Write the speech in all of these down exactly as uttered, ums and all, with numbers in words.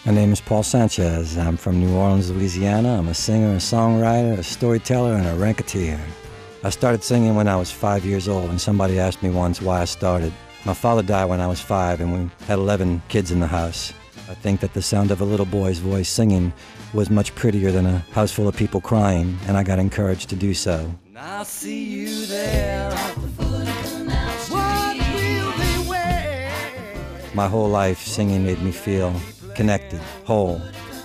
My name is Paul Sanchez. I'm from New Orleans, Louisiana. I'm a singer, a songwriter, a storyteller, and a ranketeer. I started singing when I was five years old, and somebody asked me once why I started. My father died when I was five, and we had eleven kids in the house. I think that the sound of a little boy's voice singing was much prettier than a house full of people crying, and I got encouraged to do so. I'll see you there. My whole life, singing made me feel connected, whole.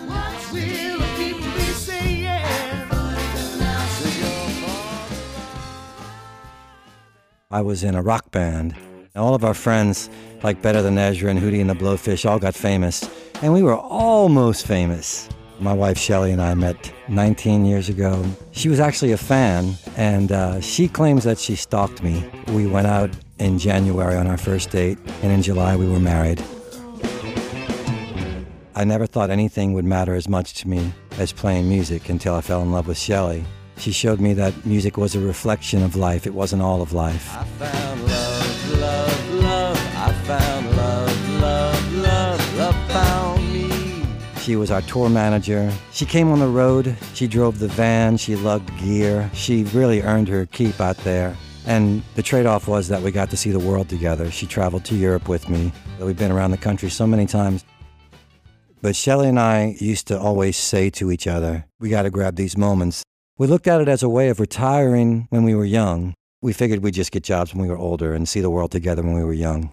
I was in a rock band. All of our friends, like Better Than Ezra and Hootie and the Blowfish, all got famous, and we were almost famous. My wife Shelley and I met nineteen years ago. She was actually a fan, and uh, she claims that she stalked me. We went out in January on our first date, and in July we were married. I never thought anything would matter as much to me as playing music until I fell in love with Shelley. She showed me that music was a reflection of life. It wasn't all of life. I found love, love, love. I found love, love, love. Love found me. She was our tour manager. She came on the road. She drove the van. She lugged gear. She really earned her keep out there. And the trade-off was that we got to see the world together. She traveled to Europe with me. We've been around the country so many times. But Shelley and I used to always say to each other, we got to grab these moments. We looked at it as a way of retiring when we were young. We figured we'd just get jobs when we were older and see the world together when we were young.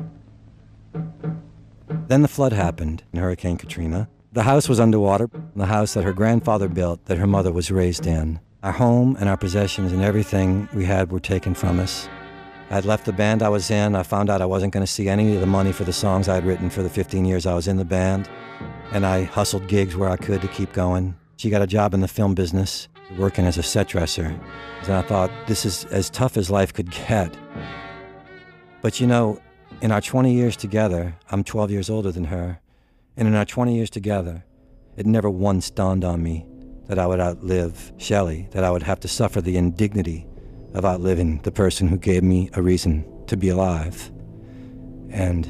Then the flood happened, Hurricane Katrina. The house was underwater, the house that her grandfather built, that her mother was raised in. Our home and our possessions and everything we had were taken from us. I had left the band I was in. I found out I wasn't going to see any of the money for the songs I had written for the fifteen years I was in the band. And I hustled gigs where I could to keep going. She got a job in the film business, working as a set dresser. And I thought, this is as tough as life could get. But you know, in our twenty years together, I'm twelve years older than her, and in our twenty years together, it never once dawned on me that I would outlive Shelley, that I would have to suffer the indignity of outliving the person who gave me a reason to be alive. And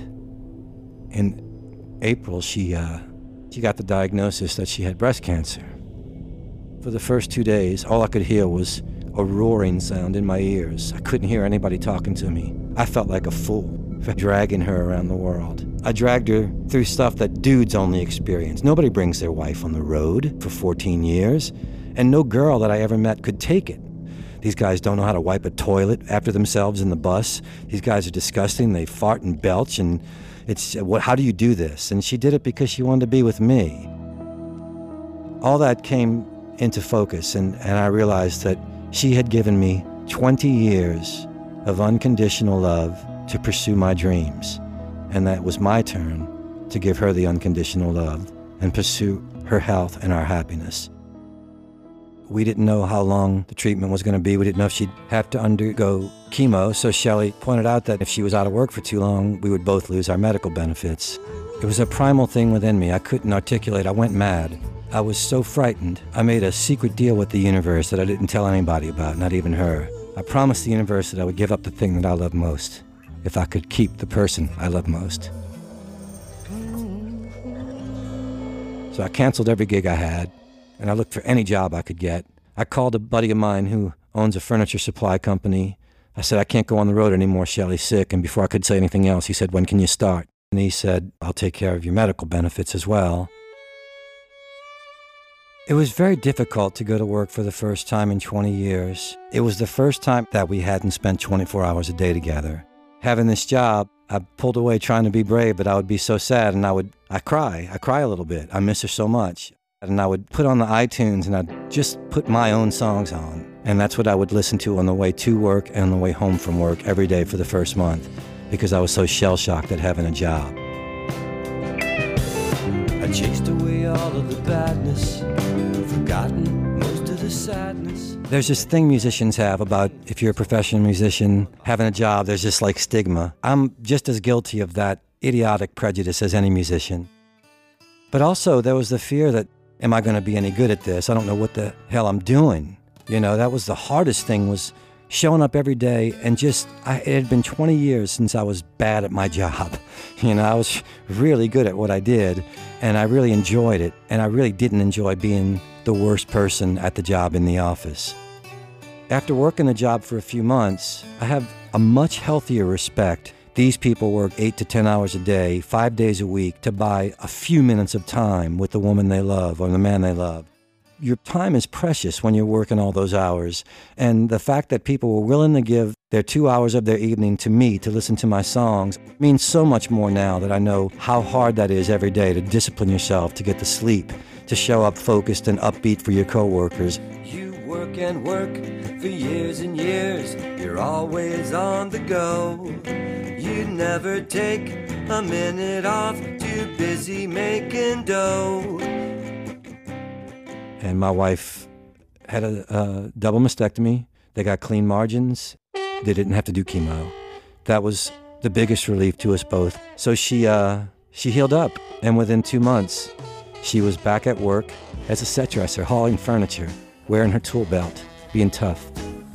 in April, she, uh, she got the diagnosis that she had breast cancer. For the first two days, all I could hear was a roaring sound in my ears. I couldn't hear anybody talking to me. I felt like a fool for dragging her around the world. I dragged her through stuff that dudes only experience. Nobody brings their wife on the road for fourteen years, and no girl that I ever met could take it. These guys don't know how to wipe a toilet after themselves in the bus. These guys are disgusting. They fart and belch, and it's, what, how do you do this? And she did it because she wanted to be with me. All that came into focus, and, and I realized that she had given me twenty years of unconditional love to pursue my dreams, and that was my turn to give her the unconditional love and pursue her health and our happiness. We didn't know how long the treatment was going to be. We didn't know if she'd have to undergo chemo, so Shelley pointed out that if she was out of work for too long, we would both lose our medical benefits. It was a primal thing within me. I couldn't articulate. I went mad. I was so frightened. I made a secret deal with the universe that I didn't tell anybody about, not even her. I promised the universe that I would give up the thing that I love most if I could keep the person I love most. So I canceled every gig I had, and I looked for any job I could get. I called a buddy of mine who owns a furniture supply company. I said, I can't go on the road anymore, Shelley's sick. And before I could say anything else, he said, when can you start? And he said, I'll take care of your medical benefits as well. It was very difficult to go to work for the first time in twenty years. It was the first time that we hadn't spent twenty-four hours a day together. Having this job, I pulled away trying to be brave, but I would be so sad, and I would, I cry. I cry a little bit. I miss her so much. And I would put on the iTunes, and I'd just put my own songs on. And that's what I would listen to on the way to work and on the way home from work every day for the first month, because I was so shell-shocked at having a job. I chased away all of the badness, forgotten most of the sadness. There's this thing musicians have about, if you're a professional musician, having a job, there's just like stigma. I'm just as guilty of that idiotic prejudice as any musician. But also there was the fear that, am I going to be any good at this? I don't know what the hell I'm doing. You know, that was the hardest thing, was showing up every day and just, I, it had been twenty years since I was bad at my job. You know, I was really good at what I did, and I really enjoyed it, and I really didn't enjoy being the worst person at the job in the office. After working the job for a few months, I have a much healthier respect. These people work eight to ten hours a day, five days a week, to buy a few minutes of time with the woman they love or the man they love. Your time is precious when you're working all those hours, and the fact that people were willing to give their two hours of their evening to me to listen to my songs means so much more now that I know how hard that is every day to discipline yourself, to get to sleep, to show up focused and upbeat for your coworkers. You work and work for years and years, you're always on the go. You never take a minute off, too busy making dough. And my wife had a, a double mastectomy. They got clean margins. They didn't have to do chemo. That was the biggest relief to us both. So she uh, she healed up, and within two months, she was back at work as a set dresser, hauling furniture, wearing her tool belt, being tough.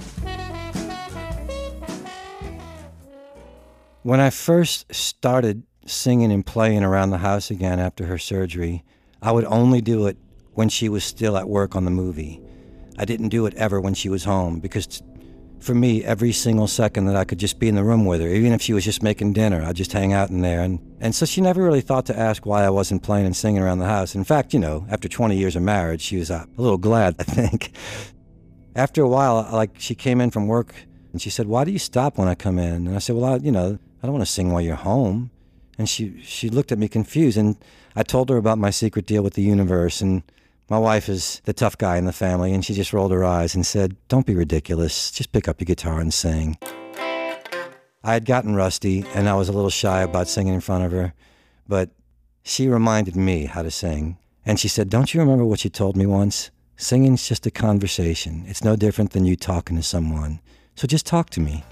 When I first started singing and playing around the house again after her surgery, I would only do it when she was still at work on the movie. I didn't do it ever when she was home, because for me, every single second that I could just be in the room with her, even if she was just making dinner, I'd just hang out in there. And, and so she never really thought to ask why I wasn't playing and singing around the house. In fact, you know, after twenty years of marriage, she was uh, a little glad, I think. After a while, like, she came in from work and she said, "Why do you stop when I come in?" And I said, "Well, I, you know, I don't want to sing while you're home." And she, she looked at me confused, and I told her about my secret deal with the universe, and my wife is the tough guy in the family, and she just rolled her eyes and said, "Don't be ridiculous. Just pick up your guitar and sing." I had gotten rusty, and I was a little shy about singing in front of her, but she reminded me how to sing. And she said, "Don't you remember what you told me once? Singing's just a conversation. It's no different than you talking to someone. So just talk to me."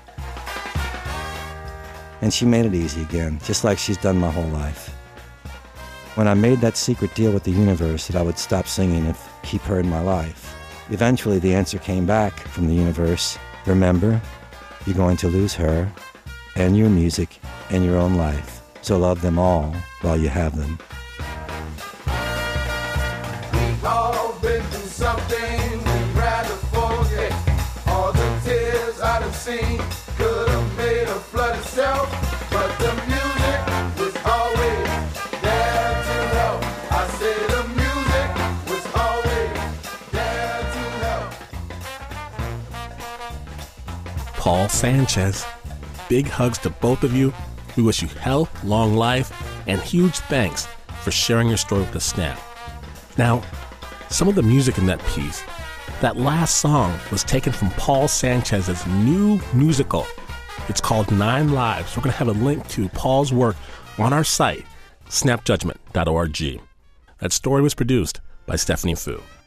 And she made it easy again, just like she's done my whole life. When I made that secret deal with the universe that I would stop singing and keep her in my life, eventually the answer came back from the universe. "Remember, you're going to lose her and your music and your own life. So love them all while you have them." We've all been through something we'd rather forget. All the tears I'd have seen could have made a flood itself, but the music was always there to help. I say the music was always there to help. Paul Sanchez. Big hugs to both of you. We wish you health, long life, and huge thanks for sharing your story with us now. Now, some of the music in that piece, that last song was taken from Paul Sanchez's new musical. It's called Nine Lives. We're going to have a link to Paul's work on our site, snap judgment dot org. That story was produced by Stephanie Fu.